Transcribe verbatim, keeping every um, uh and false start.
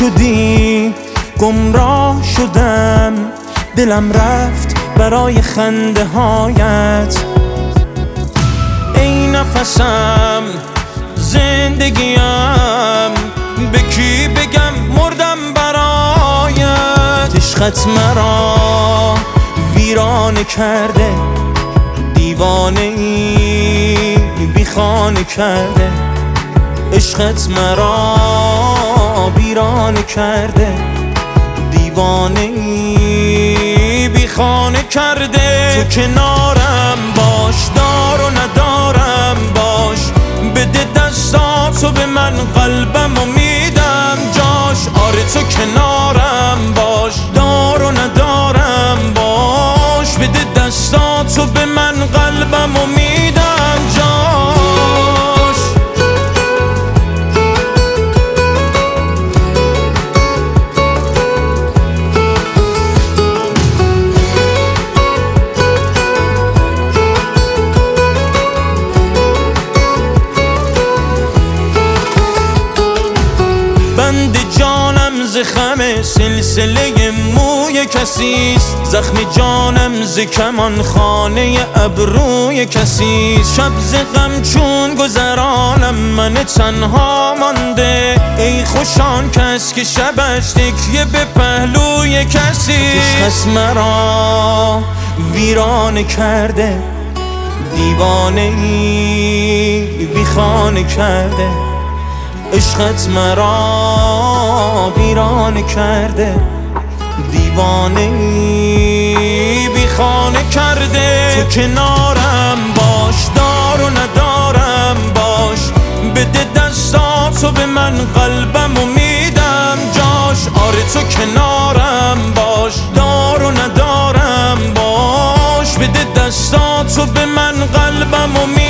شدی گمراه شدم، دلم رفت برای خنده هایت. ای نفسم زندگیم، به کی بگم مردم برایت. عشقت مرا ویرانه کرده، دیوانه ای بی خانه کرده. عشقت مرا ویرانه کرده، دیوانه ای بی خانه کرده. تو کنارم باش، دار و ندارم باش، بده دستاتو به من قلبم و میدم جاش. آره تو کنارم باش، دار و ندارم باش، بده دستاتو به من قلبم و میدم جاش. بند جانم ز خم سلسله موی کسیست، زخم جانم ز کمان خانه ابروی کسیست. شب ز غم چون گذرانم من تنها مانده، ای خوشان کس که شبش تکیه به پهلوی کسیست. عشقت مرا ویرانه کرده، دیوانه ای بی خانه کرده. عشقت مرا ویرانه کرده، دیوانه ای بی خانه کرده. تو کنارم باش، دار و ندارم باش، بده دستاتو به من قلبم و میدم جاش. آره تو کنارم باش، دار و ندارم باش، بده دستاتو به من قلبم و میدم